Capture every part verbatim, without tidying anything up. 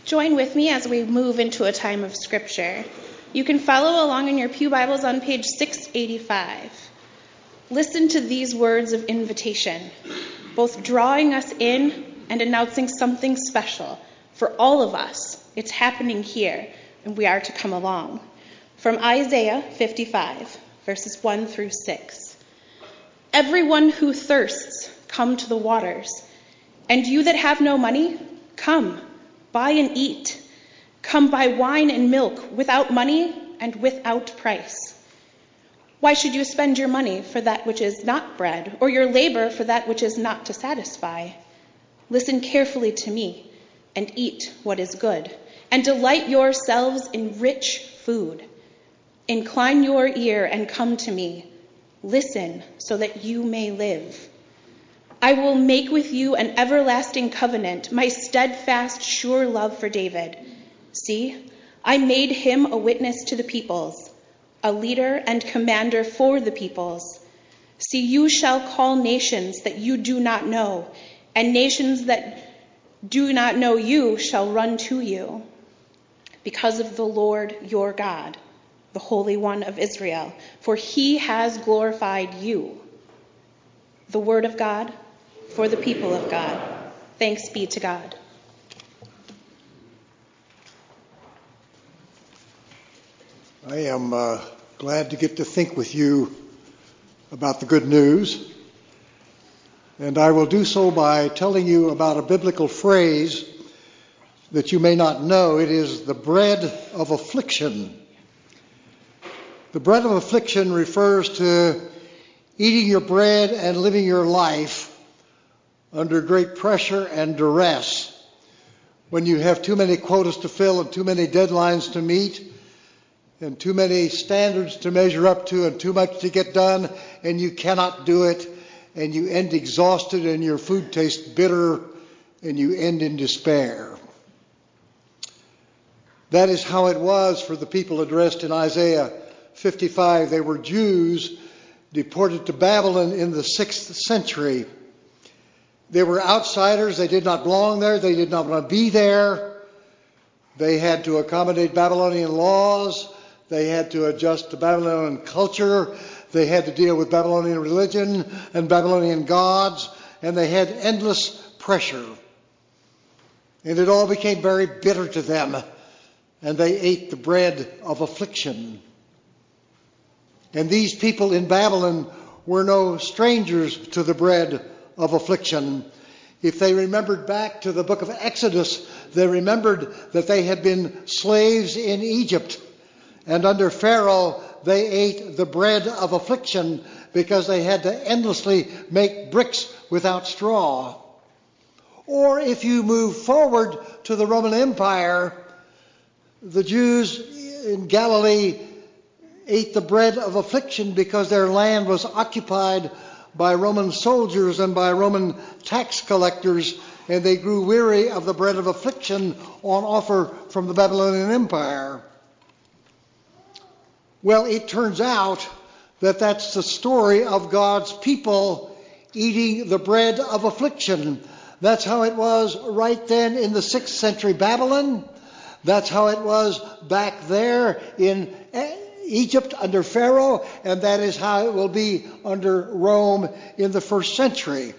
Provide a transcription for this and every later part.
Join with me as we move into a time of Scripture. You can follow along in your pew Bibles on page six eighty-five. Listen to these words of invitation, both drawing us in and announcing something special for all of us. It's happening here, and we are to come along. From Isaiah fifty-five, verses one through six. Everyone who thirsts, come to the waters. And you that have no money, come, buy and eat. Come buy wine and milk without money and without price. Why should you spend your money for that which is not bread, or your labor for that which is not to satisfy? Listen carefully to me, and eat what is good, and delight yourselves in rich food. Incline your ear and come to me. Listen so that you may live. I will make with you an everlasting covenant, my steadfast, sure love for David. See, I made him a witness to the peoples, a leader and commander for the peoples. See, you shall call nations that you do not know, and nations that do not know you shall run to you, because of the Lord your God, the Holy One of Israel, for he has glorified you. The word of God for the people of God. Thanks be to God. I am uh, glad to get to think with you about the good news. And I will do so by telling you about a biblical phrase that you may not know. It is the bread of affliction. The bread of affliction refers to eating your bread and living your life under great pressure and duress, when you have too many quotas to fill and too many deadlines to meet and too many standards to measure up to and too much to get done, and you cannot do it, and you end exhausted and your food tastes bitter and you end in despair. That is how it was for the people addressed in Isaiah fifty-five. They were Jews deported to Babylon in the sixth century. They were outsiders. They did not belong there. They did not want to be there. They had to accommodate Babylonian laws. They had to adjust to Babylonian culture. They had to deal with Babylonian religion and Babylonian gods. And they had endless pressure. And it all became very bitter to them. And they ate the bread of affliction. And these people in Babylon were no strangers to the bread of affliction. If they remembered back to the book of Exodus, they remembered that they had been slaves in Egypt. And under Pharaoh, they ate the bread of affliction because they had to endlessly make bricks without straw. Or if you move forward to the Roman Empire, the Jews in Galilee ate the bread of affliction because their land was occupied by Roman soldiers and by Roman tax collectors, and they grew weary of the bread of affliction on offer from the Babylonian Empire. Well, it turns out that that's the story of God's people eating the bread of affliction. That's how it was right then in the sixth century Babylon. That's how it was back there in Egypt under Pharaoh, and that is how it will be under Rome in the first century.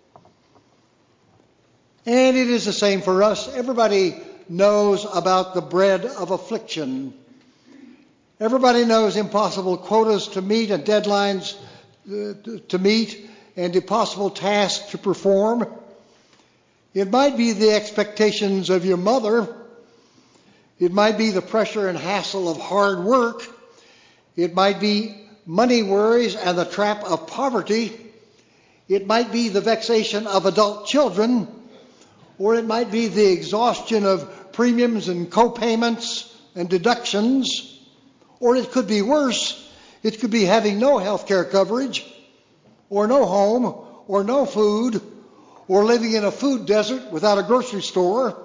And it is the same for us. Everybody knows about the bread of affliction. Everybody knows impossible quotas to meet and deadlines uh, to meet and impossible tasks to perform. It might be the expectations of your mother. It might be the pressure and hassle of hard work. It might be money worries and the trap of poverty. It might be the vexation of adult children. Or it might be the exhaustion of premiums and co-payments and deductions. Or it could be worse. It could be having no health care coverage, or no home, or no food, or living in a food desert without a grocery store.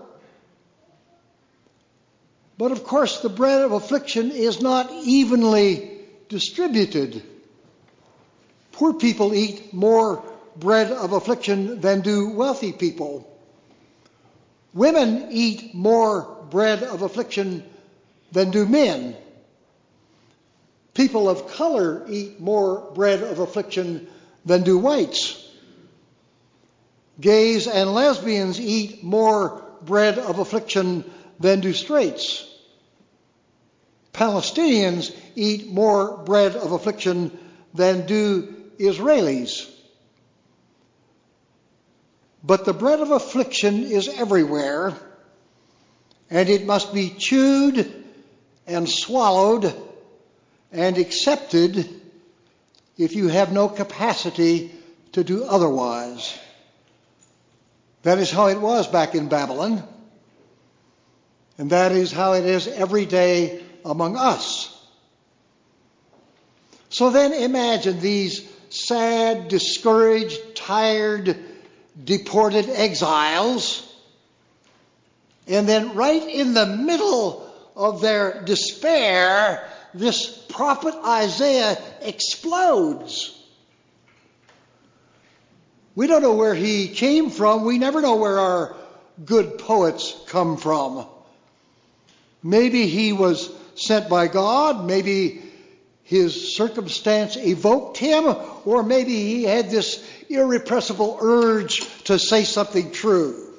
But of course, the bread of affliction is not evenly distributed. Poor people eat more bread of affliction than do wealthy people. Women eat more bread of affliction than do men. People of color eat more bread of affliction than do whites. Gays and lesbians eat more bread of affliction than do straights. Palestinians eat more bread of affliction than do Israelis. But the bread of affliction is everywhere, and it must be chewed and swallowed and accepted if you have no capacity to do otherwise. That is how it was back in Babylon, and that is how it is every day among us. So then imagine these sad, discouraged, tired, deported exiles, and then right in the middle of their despair, this prophet Isaiah explodes. We don't know where he came from. We never know where our good poets come from. Maybe he was sent by God. Maybe his circumstance evoked him. Or maybe he had this irrepressible urge to say something true.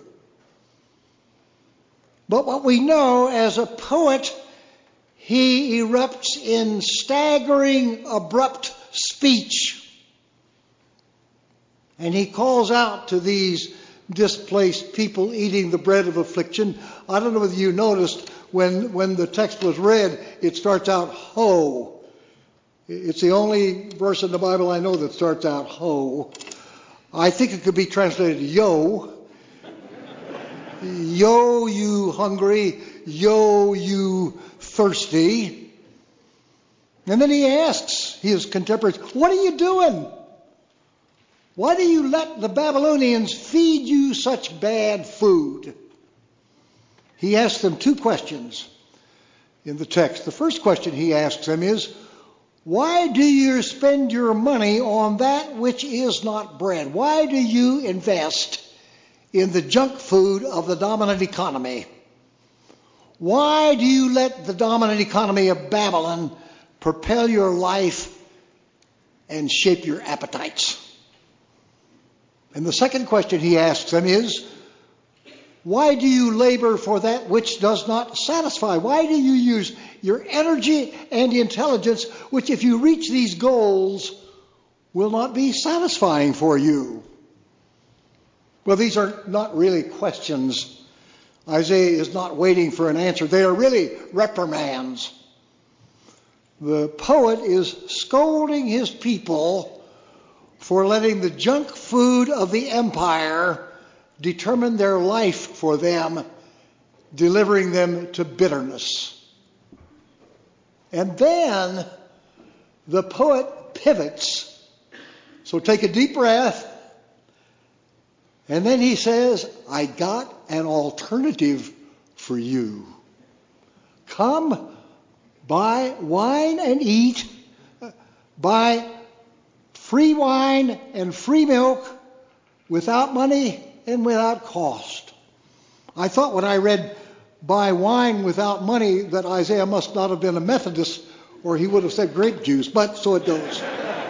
But what we know, as a poet, he erupts in staggering, abrupt speech. And he calls out to these displaced people eating the bread of affliction. I don't know whether you noticed when, when the text was read, it starts out ho. It's the only verse in the Bible I know that starts out ho. I think it could be translated yo. Yo, you hungry. Yo, you thirsty. And then he asks his contemporaries, what are you doing? Why do you let the Babylonians feed you such bad food? He asks them two questions in the text. The first question he asks them is, why do you spend your money on that which is not bread? Why do you invest in the junk food of the dominant economy? Why do you let the dominant economy of Babylon propel your life and shape your appetites? And the second question he asks them is, why do you labor for that which does not satisfy? Why do you use your energy and intelligence, which if you reach these goals, will not be satisfying for you? Well, these are not really questions. Isaiah is not waiting for an answer. They are really reprimands. The poet is scolding his people for letting the junk food of the empire determine their life for them, delivering them to bitterness. And then the poet pivots. So take a deep breath. And then he says, I got an alternative for you. Come, buy wine and eat. Buy free wine and free milk without money and without cost. I thought when I read buy wine without money that Isaiah must not have been a Methodist, or he would have said grape juice, but so it goes.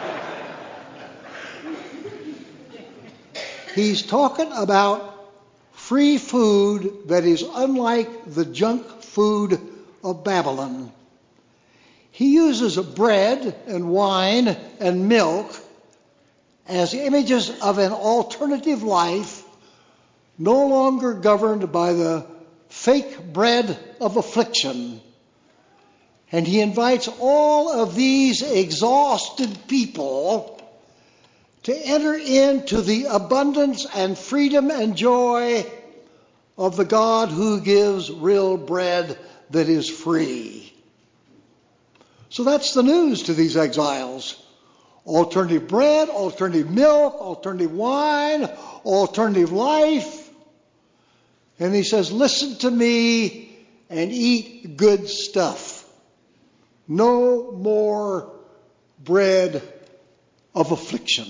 He's talking about free food that is unlike the junk food of Babylon. He uses bread and wine and milk as images of an alternative life, no longer governed by the fake bread of affliction. And he invites all of these exhausted people to enter into the abundance and freedom and joy of the God who gives real bread that is free. So that's the news to these exiles. Alternative bread, alternative milk, alternative wine, alternative life. And he says, listen to me and eat good stuff. No more bread of affliction.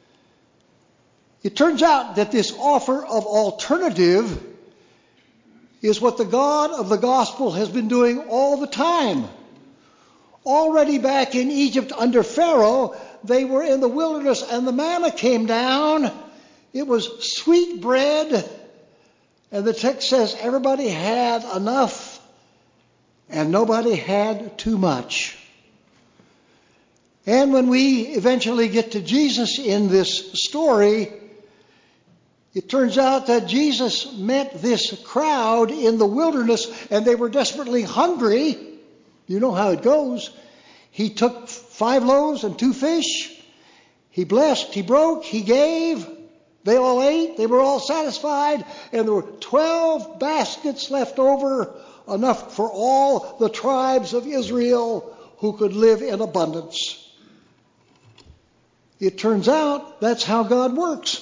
It turns out that this offer of alternative is what the God of the gospel has been doing all the time. Already back in Egypt under Pharaoh, they were in the wilderness and the manna came down. It was sweet bread. And the text says everybody had enough and nobody had too much. And when we eventually get to Jesus in this story, it turns out that Jesus met this crowd in the wilderness and they were desperately hungry. You know how it goes. He took five loaves and two fish. He blessed, he broke, he gave. They all ate, they were all satisfied, and there were twelve baskets left over, enough for all the tribes of Israel who could live in abundance. It turns out that's how God works.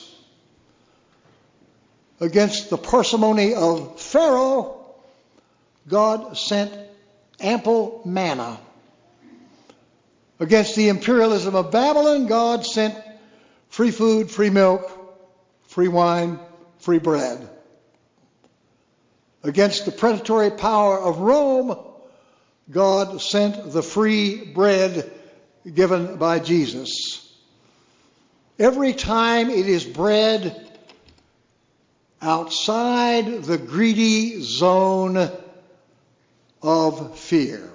Against the parsimony of Pharaoh, God sent ample manna. Against the imperialism of Babylon, God sent free food, free milk, free wine, free bread. Against the predatory power of Rome, God sent the free bread given by Jesus. Every time it is bread outside the greedy zone of fear.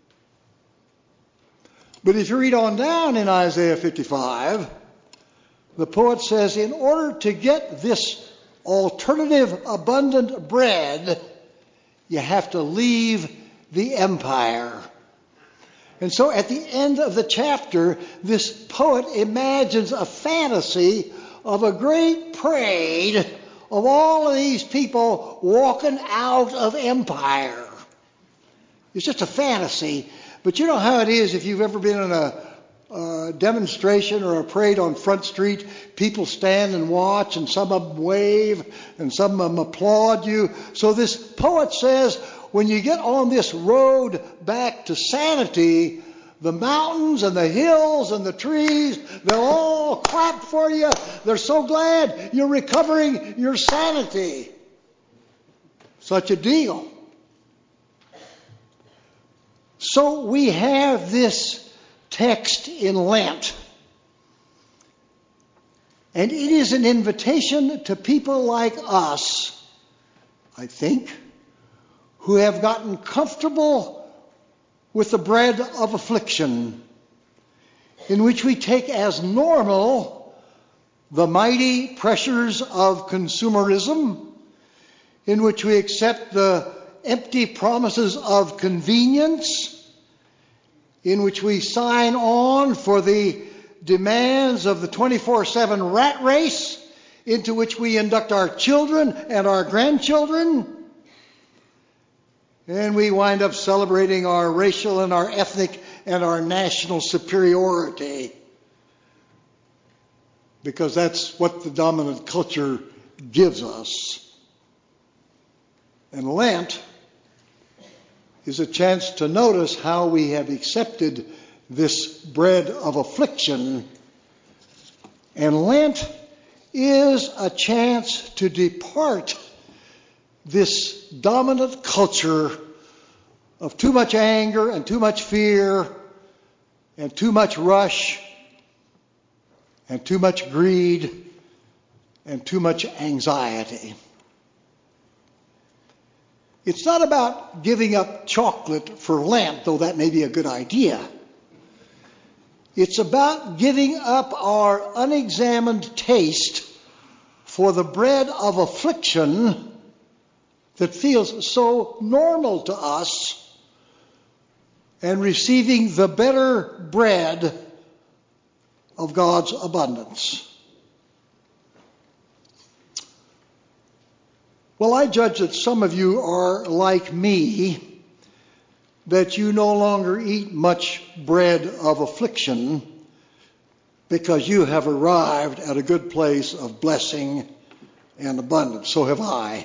But if you read on down in Isaiah fifty-five, the poet says, in order to get this alternative abundant bread, you have to leave the empire. And so at the end of the chapter, this poet imagines a fantasy of a great parade of all of these people walking out of empire. It's just a fantasy. But you know how it is if you've ever been in a uh, demonstration or a parade on Front Street. People stand and watch, and some of them wave, and some of them applaud you. So this poet says, when you get on this road back to sanity, the mountains and the hills and the trees, they'll all clap for you. They're so glad you're recovering your sanity. Such a deal. So we have this text in Lent. And it is an invitation to people like us, I think, who have gotten comfortable with the bread of affliction, in which we take as normal the mighty pressures of consumerism, in which we accept the empty promises of convenience, in which we sign on for the demands of the twenty-four seven rat race, into which we induct our children and our grandchildren. And we wind up celebrating our racial and our ethnic and our national superiority, because that's what the dominant culture gives us. And Lent is a chance to notice how we have accepted this bread of affliction. And Lent is a chance to depart this dominant culture of too much anger and too much fear and too much rush and too much greed and too much anxiety. It's not about giving up chocolate for Lent, though that may be a good idea. It's about giving up our unexamined taste for the bread of affliction that feels so normal to us, and receiving the better bread of God's abundance. Well, I judge that some of you are like me, that you no longer eat much bread of affliction because you have arrived at a good place of blessing and abundance. So have I.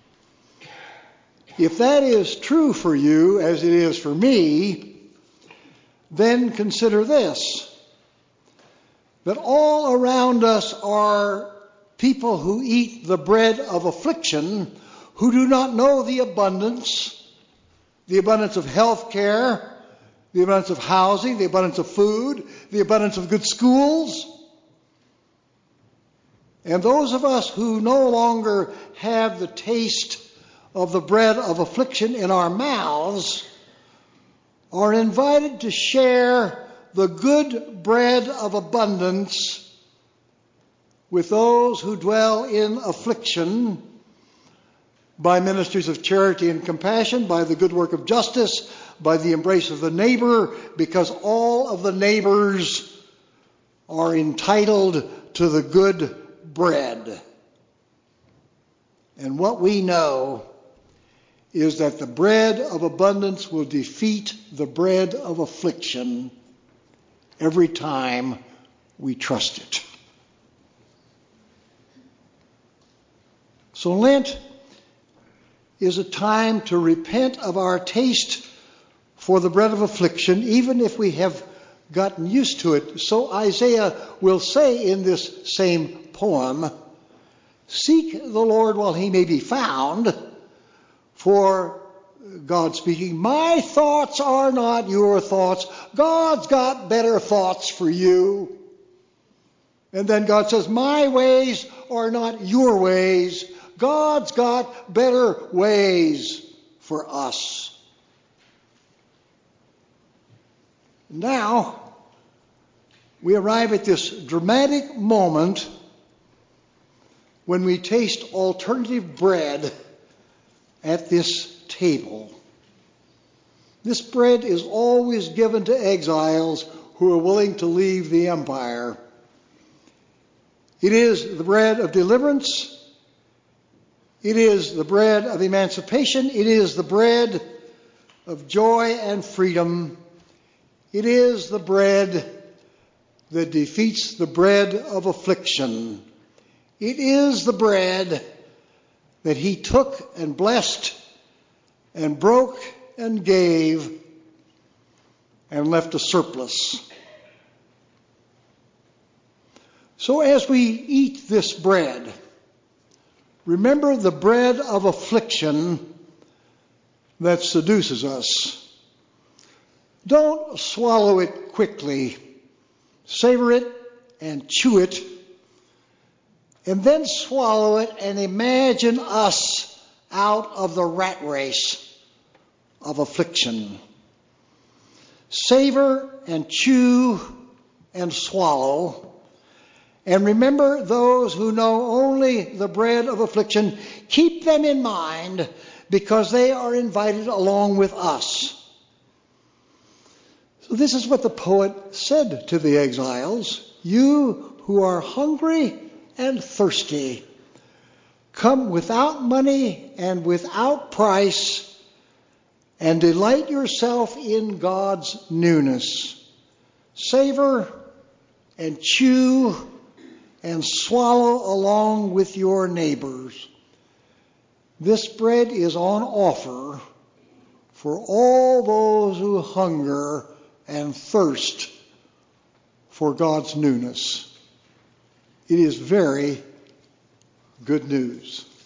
If that is true for you, as it is for me, then consider this, that all around us are people who eat the bread of affliction, who do not know the abundance, the abundance of health care, the abundance of housing, the abundance of food, the abundance of good schools. And those of us who no longer have the taste of the bread of affliction in our mouths are invited to share the good bread of abundance with those who dwell in affliction by ministries of charity and compassion, by the good work of justice, by the embrace of the neighbor, because all of the neighbors are entitled to the good bread. And what we know is that the bread of abundance will defeat the bread of affliction every time we trust it. So Lent is a time to repent of our taste for the bread of affliction, even if we have gotten used to it. So Isaiah will say in this same poem, "Seek the Lord while he may be found, for," God speaking, "my thoughts are not your thoughts." God's got better thoughts for you. And then God says, "My ways are not your ways." God's got better ways for us. Now, we arrive at this dramatic moment when we taste alternative bread at this table. This bread is always given to exiles who are willing to leave the empire. It is the bread of deliverance. It is the bread of emancipation. It is the bread of joy and freedom. It is the bread that defeats the bread of affliction. It is the bread that he took and blessed and broke and gave and left a surplus. So as we eat this bread, remember the bread of affliction that seduces us. Don't swallow it quickly. Savor it and chew it, and then swallow it and imagine us out of the rat race of affliction. Savor and chew and swallow, and remember those who know only the bread of affliction. Keep them in mind, because they are invited along with us. So this is what the poet said to the exiles: "You who are hungry and thirsty, come without money and without price, and delight yourself in God's newness. Savor and chew and swallow along with your neighbors. This bread is on offer for all those who hunger and thirst for God's newness." It is very good news.